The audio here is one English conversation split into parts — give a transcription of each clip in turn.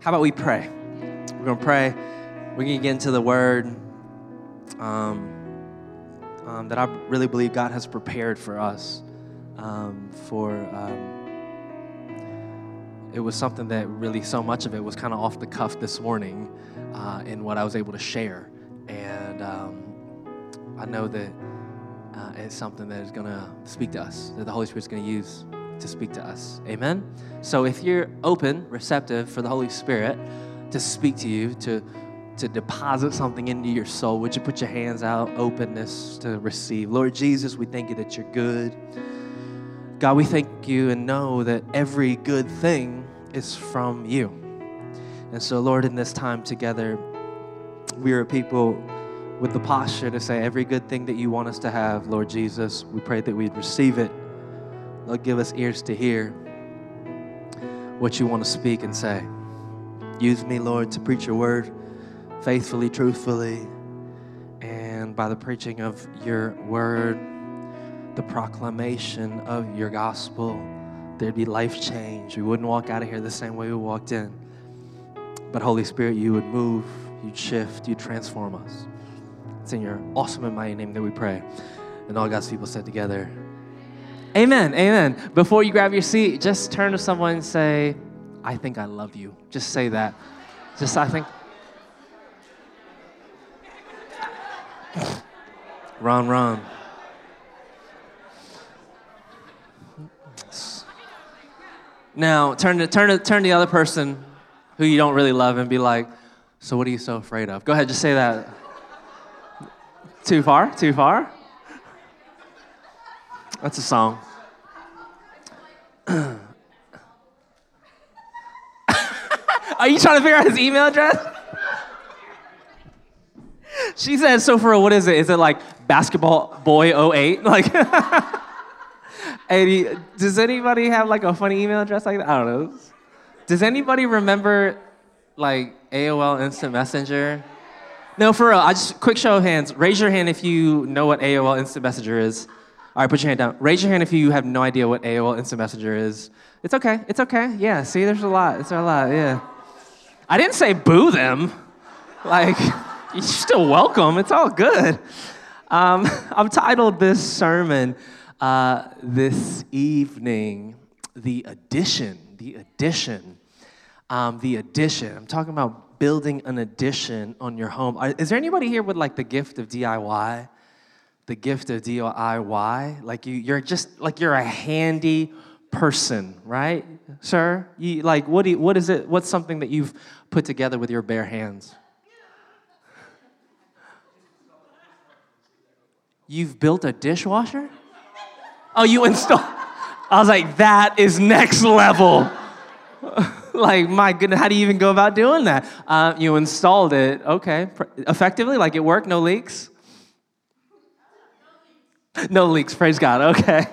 How about we pray? We're going to pray. We're going to get into the word that I really believe God has prepared for us. It was something that really, so much of it was kind of off the cuff this morning in what I was able to share. And I know that it's something that is going to speak to us, that the Holy Spirit's going to use to speak to us. Amen? So if you're open, receptive for the Holy Spirit to speak to you, to deposit something into your soul, would you put your hands out, openness to receive? Lord Jesus, we thank you that you're good. God, we thank you and know that every good thing is from you. And so, Lord, in this time together, we are a people with the posture to say every good thing that you want us to have, Lord Jesus, we pray that we'd receive it. Lord, give us ears to hear what you want to speak and say. Use me, Lord, to preach your word faithfully, truthfully, and by the preaching of your word, the proclamation of your gospel, there'd be life change. We wouldn't walk out of here the same way we walked in. But Holy Spirit, you would move, you'd shift, you'd transform us. It's in your awesome and mighty name that we pray. And all God's people said together, amen, amen. Before you grab your seat, just turn to someone and say, I think I love you. Just say that. Just, I think. Ron. Now, turn to the other person who you don't really love and be like, so what are you so afraid of? Go ahead, just say that. Too far? That's a song. Are you trying to figure out his email address? She said, so for what is it? Is it like basketball boy 08? Like, does anybody have like a funny email address like that? I don't know. Does anybody remember like AOL Instant Messenger? No, for real. Quick show of hands. Raise your hand if you know what AOL Instant Messenger is. All right, put your hand down. Raise your hand if you have no idea what AOL Instant Messenger is. It's okay. Yeah, see, there's a lot. Yeah. I didn't say boo them. Like, you're still welcome. It's all good. I've titled this sermon this evening, The Addition. I'm talking about building an addition on your home. Is there anybody here with like the gift of DIY? The gift of DIY? Like you're a handy person, right, sir? What is it? What's something that you've put together with your bare hands? You've built a dishwasher? Oh, you installed. I was like, that is next level. Like, my goodness, how do you even go about doing that? You installed it, okay. Effectively, like it worked, no leaks? No leaks, praise God, okay.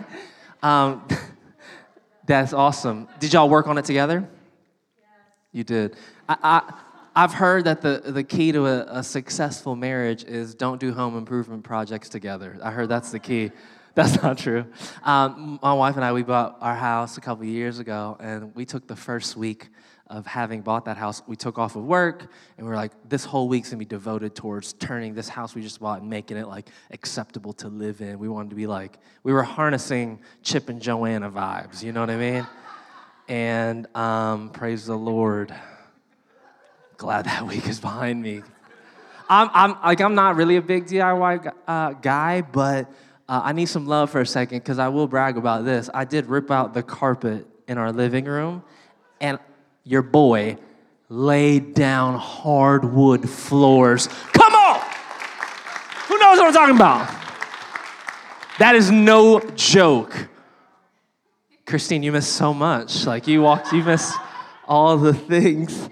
That's awesome. Did y'all work on it together? You did. I've heard that the key to a successful marriage is don't do home improvement projects together. I heard that's the key. That's not true. My wife and I, we bought our house a couple years ago, and we took the first week of having bought that house. We took off of work, and we were like, this whole week's going to be devoted towards turning this house we just bought and making it, like, acceptable to live in. We wanted to be like, we were harnessing Chip and Joanna vibes, you know what I mean? And praise the Lord. Glad that week is behind me. I'm not really a big DIY guy, but I need some love for a second because I will brag about this. I did rip out the carpet in our living room, and your boy laid down hardwood floors. Come on! Who knows what I'm talking about? That is no joke. Christine, you missed so much. Like, you missed all the things.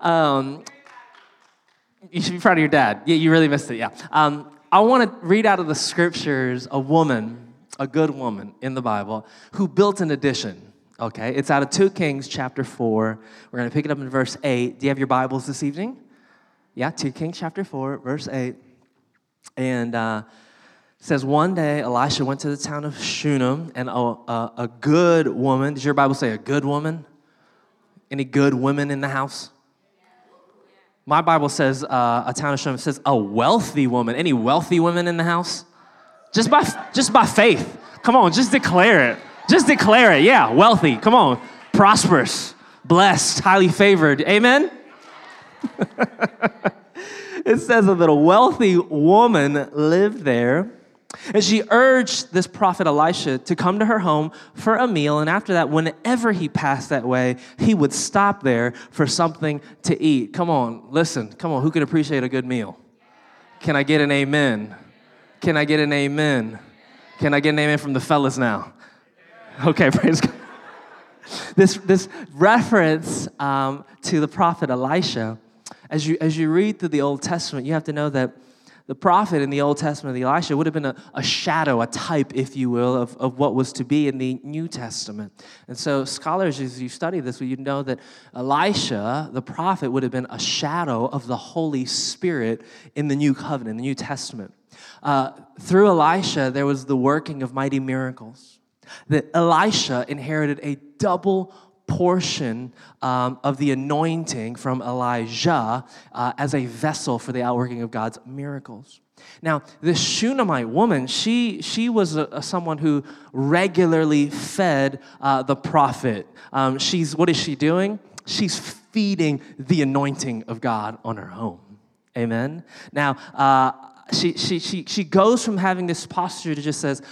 You should be proud of your dad. Yeah, you really missed it, yeah. I want to read out of the scriptures a good woman in the Bible, who built an addition, okay? It's out of 2 Kings chapter 4. We're going to pick it up in verse 8. Do you have your Bibles this evening? Yeah, 2 Kings chapter 4, verse 8. And it says, one day Elisha went to the town of Shunem, and a good woman, does your Bible say a good woman? Any good women in the house? My Bible says a town of Shunem. It says a wealthy woman. Any wealthy women in the house? Just by faith. Come on, just declare it. Just declare it. Yeah, wealthy. Come on. Prosperous, blessed, highly favored. Amen? It says that a wealthy woman lived there, and she urged this prophet Elisha to come to her home for a meal, and after that, whenever he passed that way, he would stop there for something to eat. Come on, listen. Come on, who can appreciate a good meal? Can I get an amen? Can I get an amen? Can I get an amen from the fellas now? Okay, praise God. This reference to the prophet Elisha, as you read through the Old Testament, you have to know that the prophet in the Old Testament, Elisha, would have been a shadow, a type, if you will, of what was to be in the New Testament. And so scholars, as you study this, you know that Elisha, the prophet, would have been a shadow of the Holy Spirit in the New Covenant, in the New Testament. Through Elisha, there was the working of mighty miracles. That Elisha inherited a double portion of the anointing from Elijah as a vessel for the outworking of God's miracles. Now, this Shunammite woman, she was someone who regularly fed the prophet. What is she doing? She's feeding the anointing of God on her home. Amen? Now, she goes from having this posture to just says,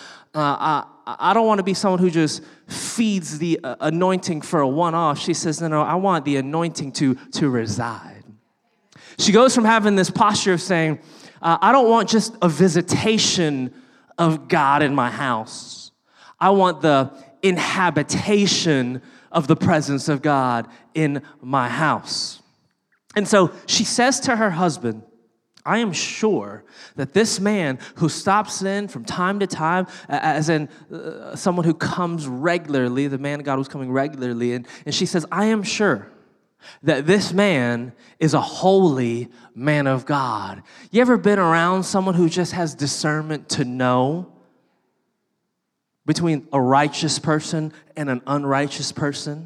I don't want to be someone who just feeds the anointing for a one-off. She says, no, I want the anointing to reside. She goes from having this posture of saying, I don't want just a visitation of God in my house. I want the inhabitation of the presence of God in my house. And so she says to her husband, I am sure that this man who stops in from time to time, as in someone who comes regularly, the man of God was coming regularly, and she says, I am sure that this man is a holy man of God. You ever been around someone who just has discernment to know between a righteous person and an unrighteous person?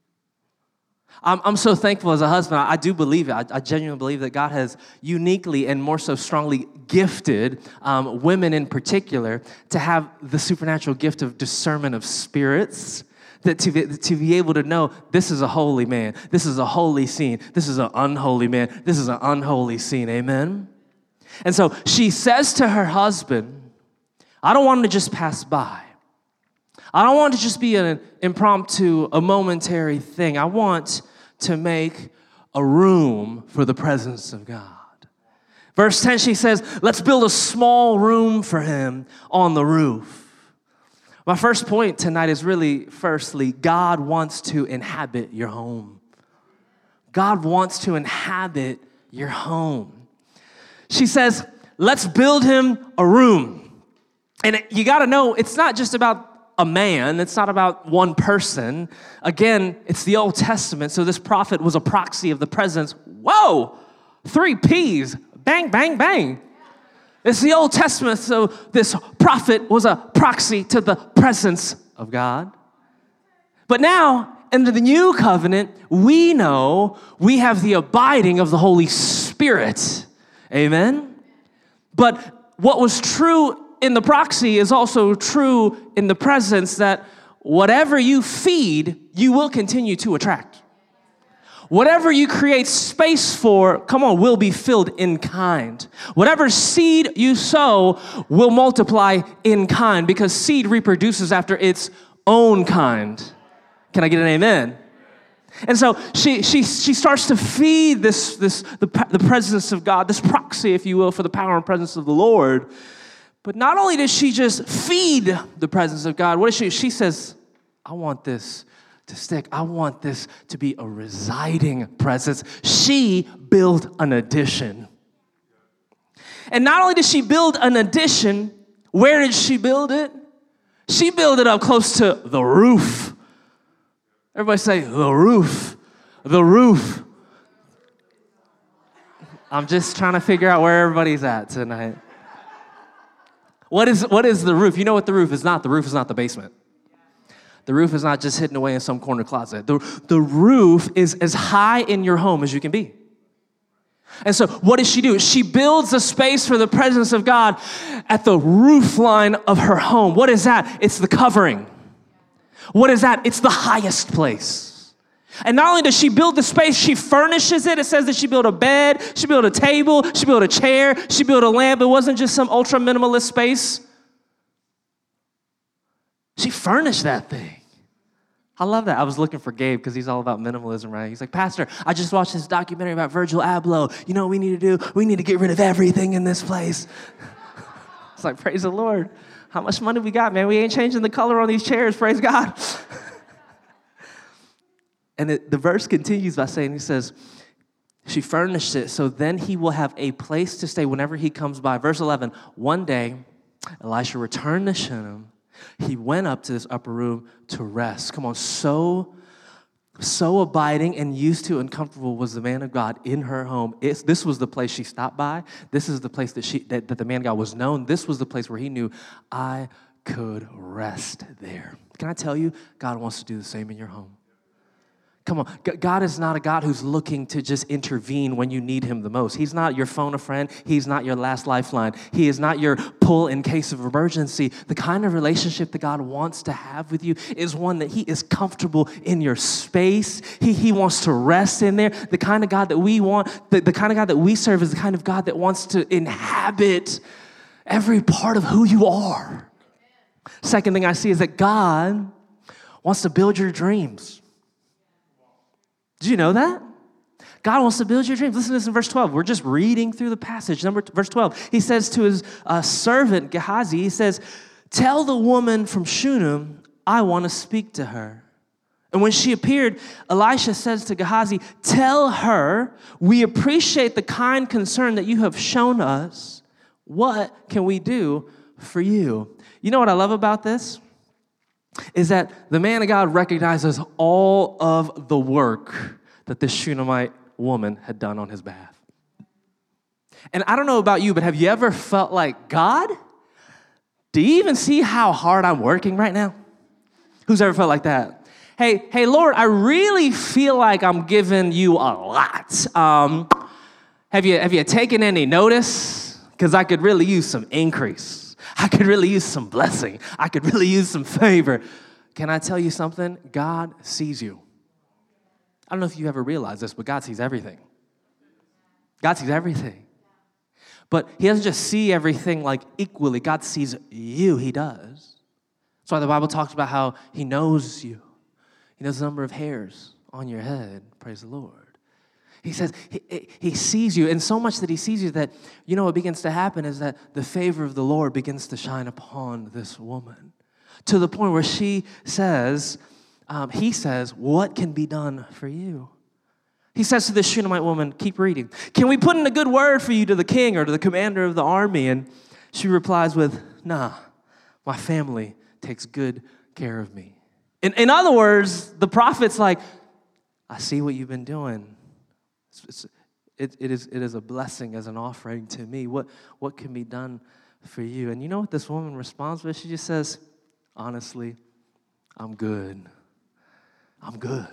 I'm so thankful as a husband. I do believe it. I genuinely believe that God has uniquely and more so strongly gifted women in particular to have the supernatural gift of discernment of spirits, that to be able to know this is a holy man, this is a holy scene, this is an unholy man, this is an unholy scene. Amen? And so she says to her husband, I don't want him to just pass by. I don't want it to just be an impromptu, a momentary thing. I want to make a room for the presence of God. Verse 10, she says, let's build a small room for him on the roof. My first point tonight is really, firstly, God wants to inhabit your home. God wants to inhabit your home. She says, let's build him a room. And you got to know, it's not just about a man. It's not about one person. Again, it's the Old Testament, so this prophet was a proxy of the presence. Whoa! 3 P's. Bang, bang, bang. It's the Old Testament, so this prophet was a proxy to the presence of God. But now, under the new covenant, we know we have the abiding of the Holy Spirit. Amen? But what was true in the proxy is also true in the presence, that whatever you feed, you will continue to attract. Whatever you create space for, will be filled in kind. Whatever seed you sow will multiply in kind, because seed reproduces after its own kind. Can I get an amen? And so she starts to feed the presence of God, this proxy, if you will, for the power and presence of the Lord. But not only does she just feed the presence of God, what is she? She says, I want this to stick. I want this to be a residing presence. She built an addition. And not only did she build an addition, where did she build it? She built it up close to the roof. Everybody say, the roof. The roof. I'm just trying to figure out where everybody's at tonight. What is the roof? You know what the roof is not? The roof is not the basement. The roof is not just hidden away in some corner closet. The roof is as high in your home as you can be. And so what does she do? She builds a space for the presence of God at the roof line of her home. What is that? It's the covering. What is that? It's the highest place. And not only does she build the space, she furnishes it. It says that she built a bed, she built a table, she built a chair, she built a lamp. It wasn't just some ultra minimalist space. She furnished that thing. I love that. I was looking for Gabe because he's all about minimalism, right? He's like, Pastor, I just watched this documentary about Virgil Abloh. You know what we need to do? We need to get rid of everything in this place. It's like, praise the Lord. How much money we got, man? We ain't changing the color on these chairs, praise God. And the verse continues by saying, he says, she furnished it so then he will have a place to stay whenever he comes by. Verse 11, one day, Elisha returned to Shunem. He went up to this upper room to rest. Come on, so abiding and used to and comfortable was the man of God in her home. This was the place she stopped by. This is the place that the man of God was known. This was the place where he knew, I could rest there. Can I tell you, God wants to do the same in your home. Come on, God is not a God who's looking to just intervene when you need him the most. He's not your phone a friend. He's not your last lifeline. He is not your pull in case of emergency. The kind of relationship that God wants to have with you is one that he is comfortable in your space. He wants to rest in there. The kind of God that we want, the kind of God that we serve is the kind of God that wants to inhabit every part of who you are. Second thing I see is that God wants to build your dreams. Did you know that? God wants to build your dreams. Listen to this in verse 12. We're just reading through the passage. Verse 12. He says to his servant Gehazi, he says, tell the woman from Shunem, I want to speak to her. And when she appeared, Elisha says to Gehazi, tell her, we appreciate the kind concern that you have shown us. What can we do for you? You know what I love about this? Is that the man of God recognizes all of the work that this Shunammite woman had done on his behalf. And I don't know about you, but have you ever felt like, God, do you even see how hard I'm working right now? Who's ever felt like that? Hey, Lord, I really feel like I'm giving you a lot. Have you taken any notice? Because I could really use some increase. I could really use some blessing. I could really use some favor. Can I tell you something? God sees you. I don't know if you ever realize this, but God sees everything. God sees everything. But he doesn't just see everything like equally. God sees you. He does. That's why the Bible talks about how he knows you. He knows the number of hairs on your head. Praise the Lord. He says he sees you, and so much that he sees you that, you know, what begins to happen is that the favor of the Lord begins to shine upon this woman to the point where he says, what can be done for you? He says to this Shunammite woman, keep reading, can we put in a good word for you to the king or to the commander of the army? And she replies with, nah, my family takes good care of me. In other words, the prophet's like, I see what you've been doing. It is a blessing as an offering to me. What can be done for you? And you know what this woman responds with? She just says, honestly, I'm good. I'm good.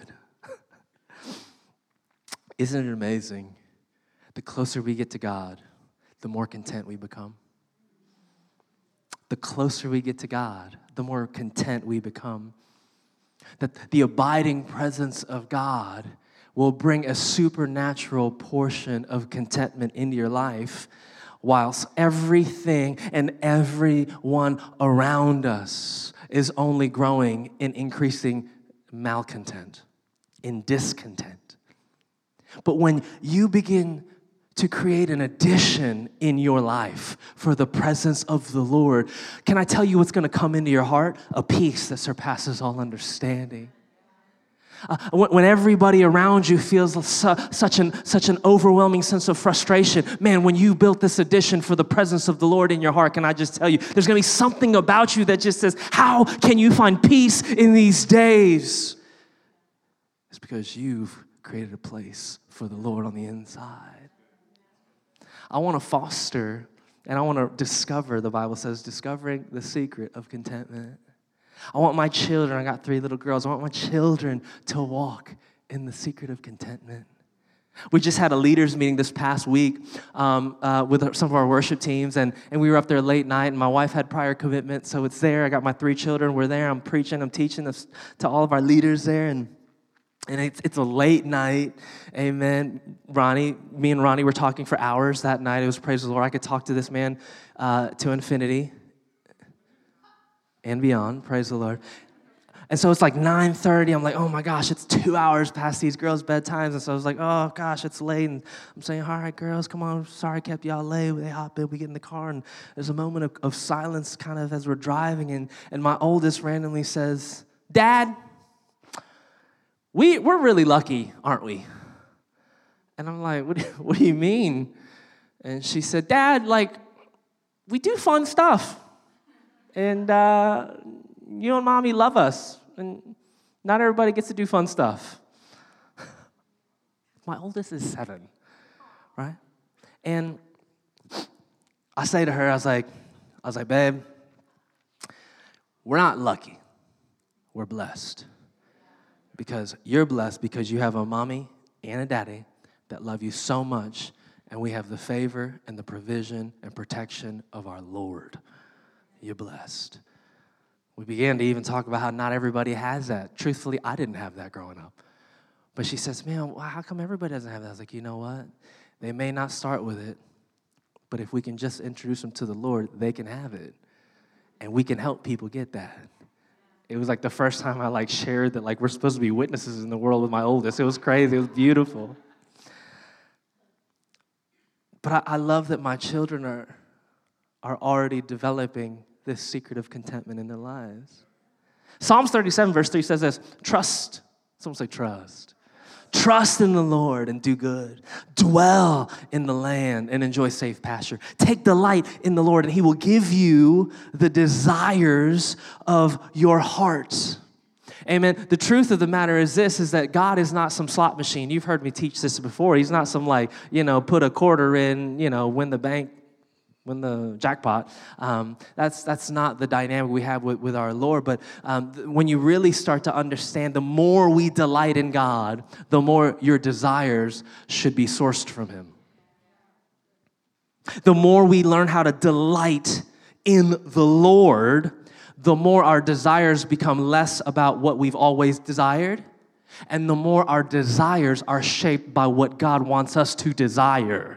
Isn't it amazing? The closer we get to God, the more content we become. The closer we get to God, the more content we become. That the abiding presence of God will bring a supernatural portion of contentment into your life, whilst everything and everyone around us is only growing in increasing malcontent, in discontent. But when you begin to create an addition in your life for the presence of the Lord, can I tell you what's going to come into your heart? A peace that surpasses all understanding. When everybody around you feels such an overwhelming sense of frustration, man, when you built this addition for the presence of the Lord in your heart, can I just tell you, there's going to be something about you that just says, how can you find peace in these days? It's because you've created a place for the Lord on the inside. I want to foster and I want to discover, the Bible says, discovering the secret of contentment. I want my children, I got 3 little girls, I want my children to walk in the secret of contentment. We just had a leaders meeting this past week with some of our worship teams, and we were up there late night, and my wife had prior commitment, so it's there. I got my 3 children. We're there. I'm preaching. I'm teaching this to all of our leaders there, and it's a late night. Amen. Me and Ronnie were talking for hours that night. It was praise the Lord. I could talk to this man to infinity and beyond. Praise the Lord. And so it's like 9:30. I'm like, oh my gosh, it's 2 hours past these girls' bedtimes. And so I was like, oh gosh, it's late. And I'm saying, all right, girls, come on. Sorry I kept y'all late. They hop in, we get in the car. And there's a moment of silence kind of as we're driving. And my oldest randomly says, Dad, we're really lucky, aren't we? And I'm like, what do you mean? And she said, Dad, like, we do fun stuff. And you and Mommy love us. And not everybody gets to do fun stuff. My oldest is 7, right? And I say to her, I was like, babe, we're not lucky. We're blessed. Because you're blessed because you have a mommy and a daddy that love you so much, and we have the favor and the provision and protection of our Lord. You're blessed. We began to even talk about how not everybody has that. Truthfully, I didn't have that growing up. But she says, man, how come everybody doesn't have that? I was like, you know what? They may not start with it, but if we can just introduce them to the Lord, they can have it. And we can help people get that. It was like the first time I shared that we're supposed to be witnesses in the world with my oldest. It was crazy. It was beautiful. But I love that my children are already developing this secret of contentment in their lives. Psalms 37 verse 3 says this, trust. Someone say trust. Trust in the Lord and do good. Dwell in the land and enjoy safe pasture. Take delight in the Lord, and he will give you the desires of your heart. Amen. The truth of the matter is this, is that God is not some slot machine. You've heard me teach this before. He's not some put a quarter in, win the jackpot. That's not the dynamic we have with our Lord. But when you really start to understand, the more we delight in God, the more your desires should be sourced from him. The more we learn how to delight in the Lord, the more our desires become less about what we've always desired, and the more our desires are shaped by what God wants us to desire.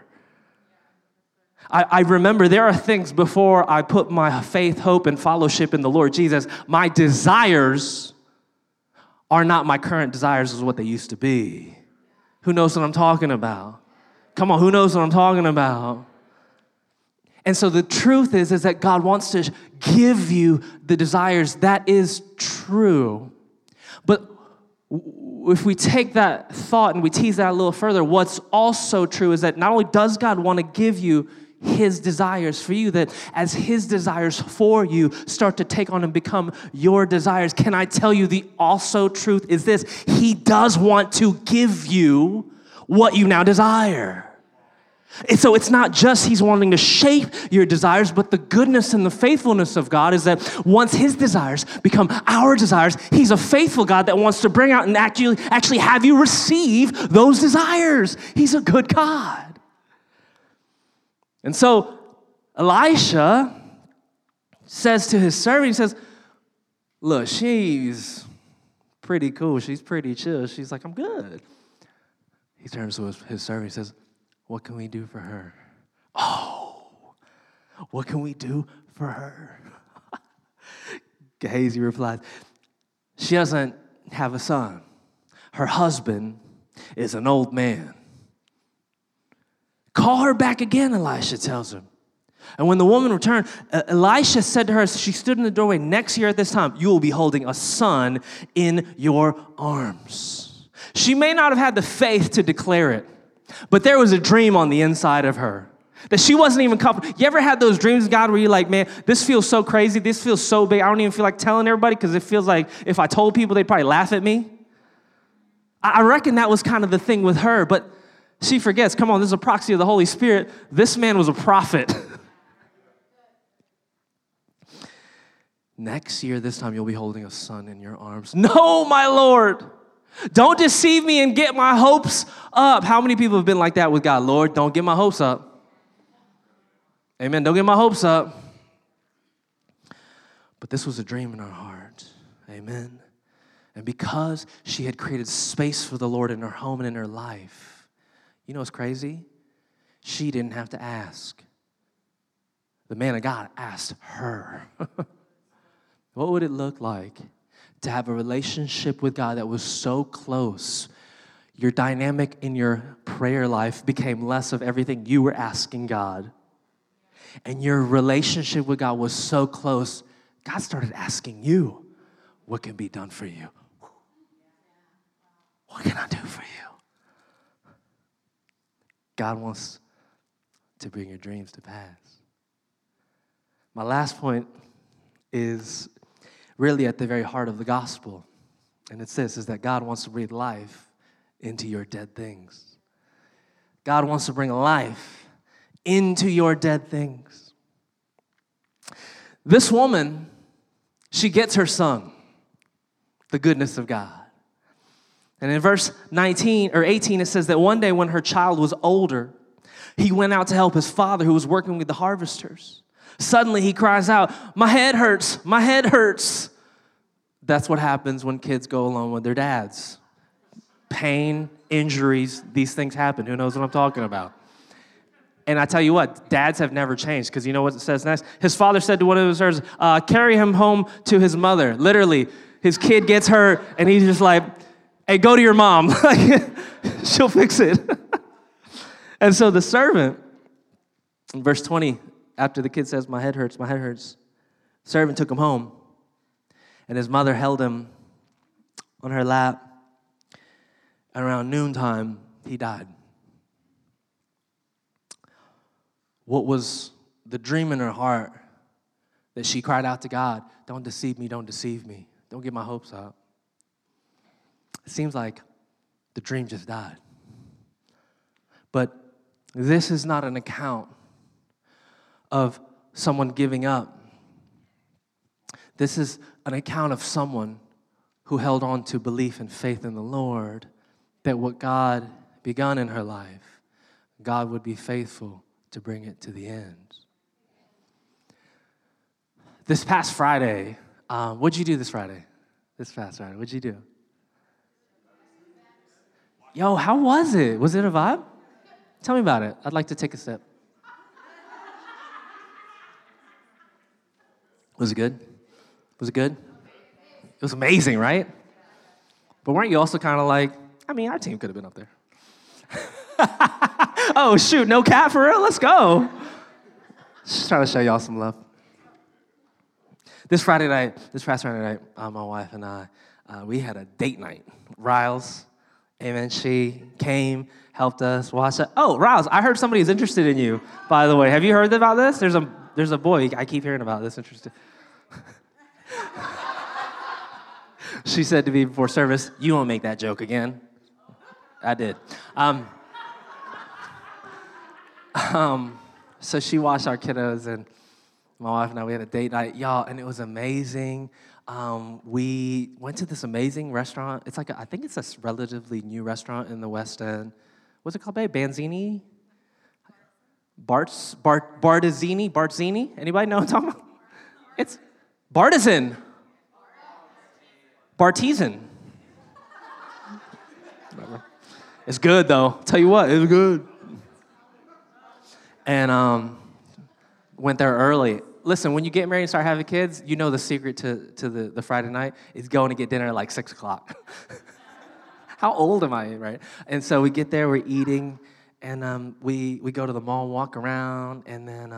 I remember there are things before I put my faith, hope, and fellowship in the Lord Jesus. My desires are not my current desires as what they used to be. Who knows what I'm talking about? Come on, who knows what I'm talking about? And so the truth is that God wants to give you the desires. That is true. But if we take that thought and we tease that a little further, what's also true is that not only does God want to give you his desires for you, that as his desires for you start to take on and become your desires, can I tell you the also truth is this, he does want to give you what you now desire. And so it's not just he's wanting to shape your desires, but the goodness and the faithfulness of God is that once his desires become our desires, he's a faithful God that wants to bring out and actually have you receive those desires. He's a good God. And so Elisha says to his servant, he says, look, she's pretty cool. She's pretty chill. She's like, I'm good. He turns to his servant, he says, what can we do for her? Oh, what can we do for her? Gehazi replies, she doesn't have a son. Her husband is an old man. Call her back again, Elisha tells him. And when the woman returned, Elisha said to her, she stood in the doorway, next year at this time, you will be holding a son in your arms. She may not have had the faith to declare it, but there was a dream on the inside of her that she wasn't even comfortable. You ever had those dreams, God, where you're like, man, this feels so crazy. This feels so big. I don't even feel like telling everybody because it feels like if I told people, they'd probably laugh at me. I reckon that was kind of the thing with her, but she forgets, come on, this is a proxy of the Holy Spirit. This man was a prophet. Next year, this time, you'll be holding a son in your arms. No, my Lord. Don't deceive me and get my hopes up. How many people have been like that with God? Lord, don't get my hopes up. Amen. Don't get my hopes up. But this was a dream in her heart. Amen. And because she had created space for the Lord in her home and in her life, you know what's crazy? She didn't have to ask. The man of God asked her. What would it look like to have a relationship with God that was so close? Your dynamic in your prayer life became less of everything you were asking God. And your relationship with God was so close, God started asking you, what can be done for you? What can I do for you? God wants to bring your dreams to pass. My last point is really at the very heart of the gospel. And it's this, is that God wants to breathe life into your dead things. God wants to bring life into your dead things. This woman, she gets her son, the goodness of God. And in verse 19 or 18, it says that one day when her child was older, he went out to help his father who was working with the harvesters. Suddenly he cries out, my head hurts, my head hurts. That's what happens when kids go alone with their dads. Pain, injuries, these things happen. Who knows what I'm talking about? And I tell you what, dads have never changed, because you know what it says next? His father said to one of his servants, carry him home to his mother. Literally, his kid gets hurt, and he's just like, hey, go to your mom. She'll fix it. And so the servant, in verse 20, after the kid says, my head hurts, the servant took him home, and his mother held him on her lap, and around noontime, he died. What was the dream in her heart that she cried out to God, don't deceive me, don't deceive me. Don't get my hopes up. It seems like the dream just died. But this is not an account of someone giving up. This is an account of someone who held on to belief and faith in the Lord, that what God begun in her life, God would be faithful to bring it to the end. This past Friday, what'd you do this Friday? This past Friday, what'd you do? Yo, how was it? Was it a vibe? Tell me about it. I'd like to take a sip. Was it good? Was it good? It was amazing, right? But weren't you also kind of like, I mean, our team could have been up there. Oh, shoot, no cat for real? Let's go. Just trying to show y'all some love. This past Friday night, my wife and I, we had a date night. Riles, amen, she came, helped us watch it. Oh, Riles, I heard somebody's interested in you, by the way. Have you heard about this? There's a boy I keep hearing about this interested. She said to me before service, you won't make that joke again. I did. So she watched our kiddos, and my wife and I, we had a date night, y'all, and it was amazing. We went to this amazing restaurant. It's like, I think it's a relatively new restaurant in the West End. What's it called, babe? Banzini? Bartzini? Anybody know what I'm talking about? It's Bartizan. Bartesian. It's good, though. Tell you what, it's good. And went there early. Listen, when you get married and start having kids, you know the secret to the Friday night is going to get dinner at like 6 o'clock. How old am I, right? And so we get there, we're eating, and we go to the mall, walk around, and then,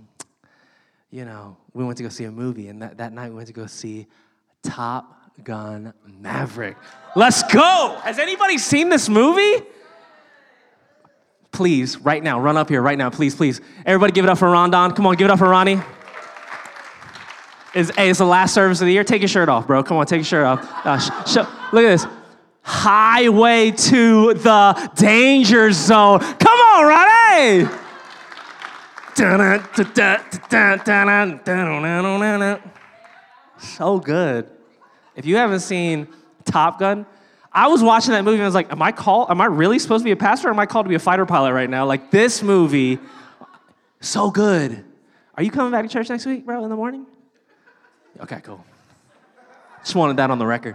we went to go see a movie. And that night we went to go see Top Gun Maverick. Let's go! Has anybody seen this movie? Please, right now, run up here right now, please. Everybody give it up for Rondon. Come on, give it up for Ronnie. It's the last service of the year. Take your shirt off, bro. Come on, take your shirt off. Look at this. Highway to the danger zone. Come on, Ronnie! So good. If you haven't seen Top Gun, I was watching that movie and I was like, am I really supposed to be a pastor or am I called to be a fighter pilot right now? Like this movie, so good. Are you coming back to church next week, bro, in the morning? Okay, cool. Just wanted that on the record.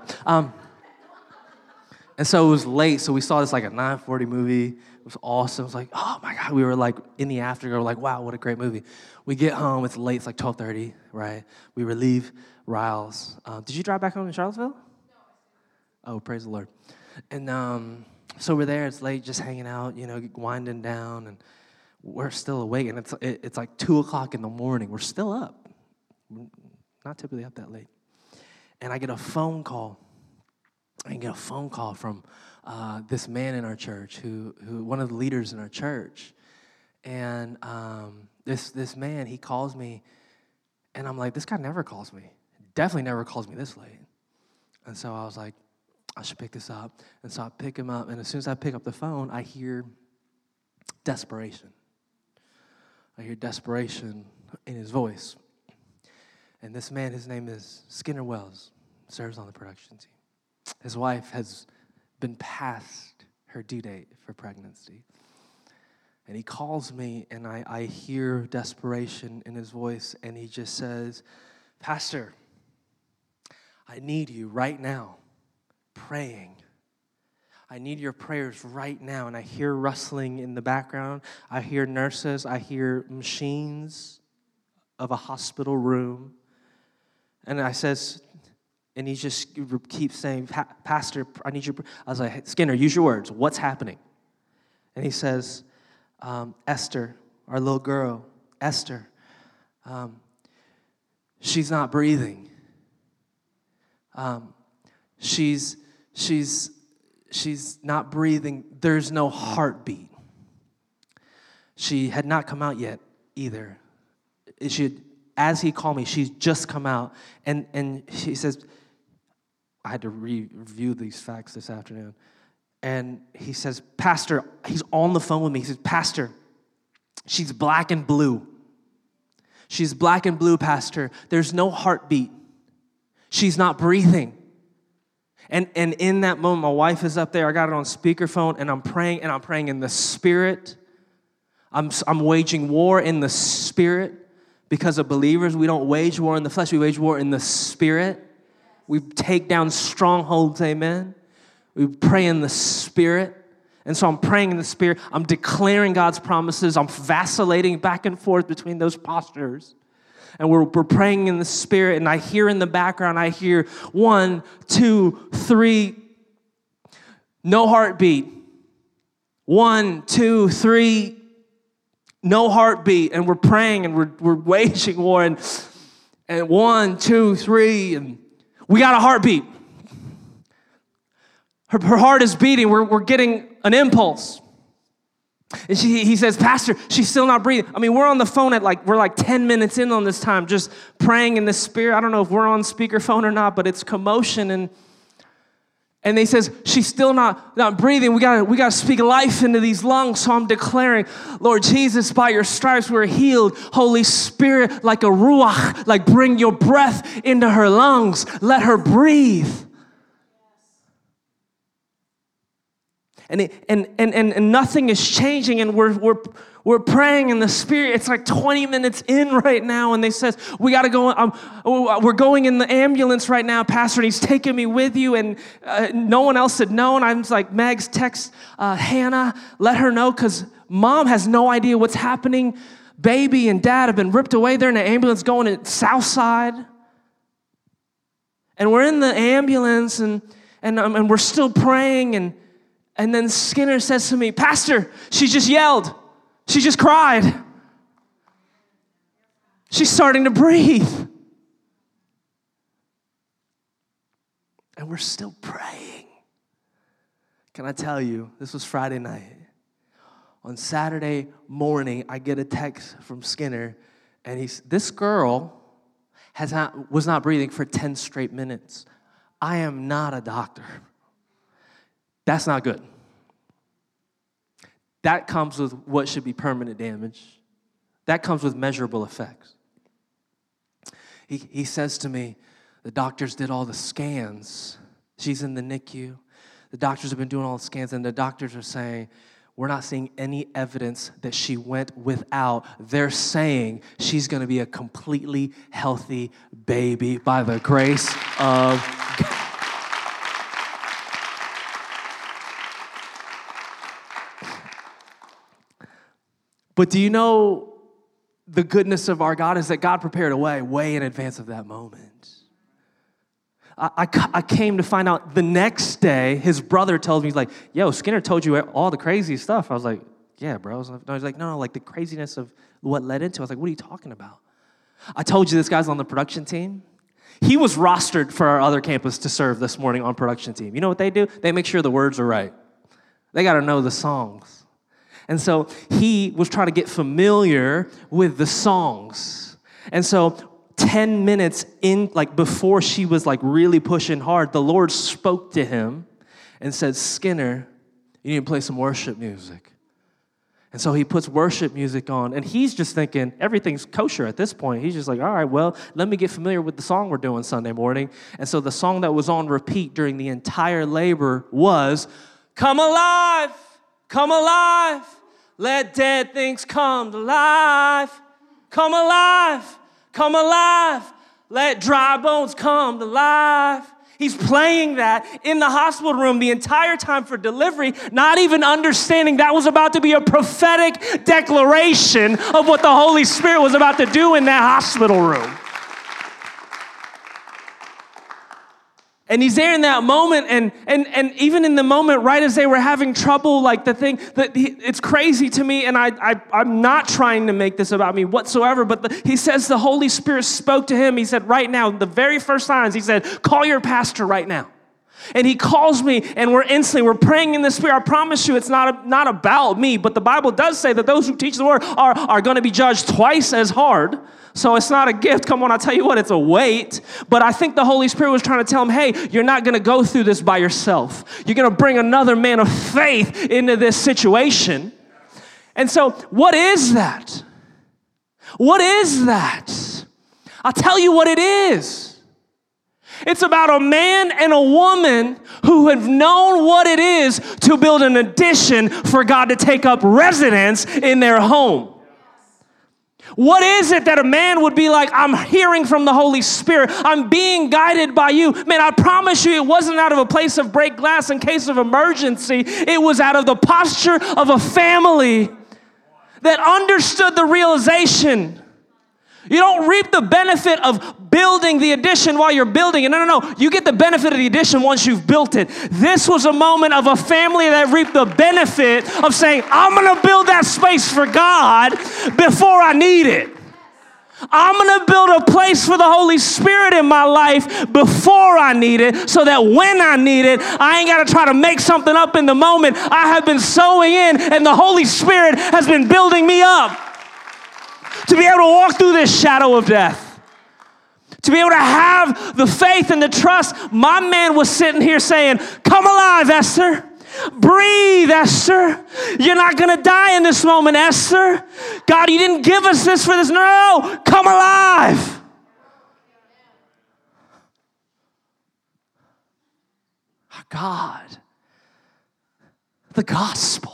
And so it was late, so we saw this like a 9:40 movie. It was awesome. It was like, oh my God. We were like in the afterglow, like, wow, what a great movie. We get home, it's late, it's like 12:30, right? We relieve Riles. Did you drive back home to Charlottesville? No. Oh, praise the Lord. And so we're there, it's late, just hanging out, winding down, and we're still awake, and it's like 2 o'clock in the morning. We're still up. We're not typically up that late. And I get a phone call. From this man in our church, who one of the leaders in our church. And this man, he calls me, and I'm like, this guy never calls me. Definitely never calls me this late. And so I was like, I should pick this up. And so I pick him up, and as soon as I pick up the phone, I hear desperation. I hear desperation in his voice. And this man, his name is Skinner Wells, serves on the production team. His wife has been past her due date for pregnancy. And he calls me, and I hear desperation in his voice, and he just says, Pastor, I need you right now praying. I need your prayers right now. And I hear rustling in the background. I hear nurses. I hear machines of a hospital room. And I says, and he just keeps saying, Pastor, I need you. I was like, Skinner, use your words. What's happening? And he says, Esther, our little girl, Esther, she's not breathing. She's not breathing. There's no heartbeat. She had not come out yet either. As he called me, she's just come out. And he says, I had to review these facts this afternoon. And he says, Pastor, he's on the phone with me. He says, Pastor, she's black and blue. She's black and blue, Pastor. There's no heartbeat. She's not breathing. And in that moment, my wife is up there. I got it on speakerphone, and I'm praying in the Spirit. I'm waging war in the Spirit. Because of believers, we don't wage war in the flesh. We wage war in the Spirit. We take down strongholds, amen. We pray in the Spirit. And so I'm praying in the Spirit. I'm declaring God's promises. I'm vacillating back and forth between those postures. And we're praying in the Spirit. And I hear in the background, I hear 1, 2, 3, no heartbeat. 1, 2, 3, no heartbeat. And we're praying and we're waging war. And 1, 2, 3, and we got a heartbeat. Her heart is beating. We're getting an impulse. And he says, Pastor, she's still not breathing. I mean, we're on the phone we're like 10 minutes in on this time, just praying in the Spirit. I don't know if we're on speakerphone or not, but it's commotion. And they says, she's still not breathing. We gotta speak life into these lungs. So I'm declaring, Lord Jesus, by your stripes we're healed. Holy Spirit, like a ruach, like bring your breath into her lungs. Let her breathe. And nothing is changing, and we're praying in the Spirit. It's like 20 minutes in right now, and they says, we got to go, we're going in the ambulance right now, Pastor, and he's taking me with you, and no one else had known. I was like, Megs, text Hannah, let her know, because Mom has no idea what's happening. Baby and Dad have been ripped away. They're in the ambulance going to Southside. And we're in the ambulance, and we're still praying, and then Skinner says to me, Pastor, she just yelled. She just cried. She's starting to breathe. And we're still praying. Can I tell you, this was Friday night. On Saturday morning, I get a text from Skinner, and this girl was not breathing for 10 straight minutes. I am not a doctor. That's not good. That comes with what should be permanent damage. That comes with measurable effects. He says to me, the doctors did all the scans. She's in the NICU. The doctors have been doing all the scans, and the doctors are saying, we're not seeing any evidence that she went without. They're saying she's going to be a completely healthy baby by the grace of God. But do you know the goodness of our God is that God prepared a way in advance of that moment. I came to find out the next day, his brother tells me, he's like, yo, Skinner told you all the crazy stuff. I was like, yeah, bro. He's like, no, like the craziness of what led into it. I was like, what are you talking about? I told you this guy's on the production team. He was rostered for our other campus to serve this morning on production team. You know what they do? They make sure the words are right. They got to know the songs. And so he was trying to get familiar with the songs. And so 10 minutes in, like before she was like really pushing hard, the Lord spoke to him and said, Skinner, you need to play some worship music. And so he puts worship music on, and he's just thinking everything's kosher at this point. He's just like, all right, well, let me get familiar with the song we're doing Sunday morning. And so the song that was on repeat during the entire labor was, come alive, let dead things come to life. Come alive, let dry bones come to life. He's playing that in the hospital room the entire time for delivery, not even understanding that was about to be a prophetic declaration of what the Holy Spirit was about to do in that hospital room. And he's there in that moment, and even in the moment, right as they were having trouble, like the thing, it's crazy to me, and I'm not trying to make this about me whatsoever, but he says the Holy Spirit spoke to him. He said, right now, the very first times, he said, call your pastor right now. And he calls me, and we're praying in the Spirit. I promise you, it's not about me, but the Bible does say that those who teach the word are going to be judged twice as hard. So it's not a gift. Come on, I'll tell you what, it's a weight. But I think the Holy Spirit was trying to tell him, hey, you're not going to go through this by yourself. You're going to bring another man of faith into this situation. And so what is that? What is that? I'll tell you what it is. It's about a man and a woman who have known what it is to build an addition for God to take up residence in their home. What is it that a man would be like, I'm hearing from the Holy Spirit. I'm being guided by you. Man, I promise you it wasn't out of a place of break glass in case of emergency. It was out of the posture of a family that understood the realization. You don't reap the benefit of building the addition while you're building it. No. You get the benefit of the addition once you've built it. This was a moment of a family that reaped the benefit of saying, I'm going to build that space for God before I need it. I'm going to build a place for the Holy Spirit in my life before I need it, so that when I need it, I ain't got to try to make something up in the moment. I have been sowing in, and the Holy Spirit has been building me up to be able to walk through this shadow of death, to be able to have the faith and the trust. My man was sitting here saying, come alive, Esther. Breathe, Esther. You're not going to die in this moment, Esther. God, you didn't give us this for this. No, come alive. Our God, the gospel,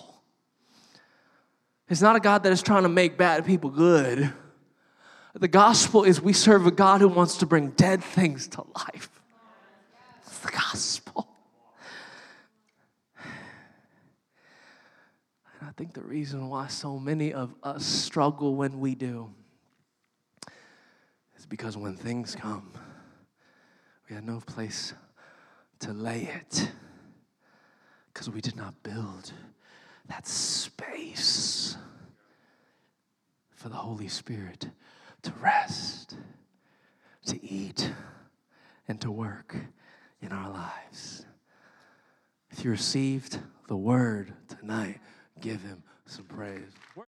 is not a God that is trying to make bad people good. The gospel is we serve a God who wants to bring dead things to life. It's the gospel. And I think the reason why so many of us struggle when we do is because when things come, we had no place to lay it because we did not build that space for the Holy Spirit to rest, to eat, and to work in our lives. If you received the word tonight, give him some praise.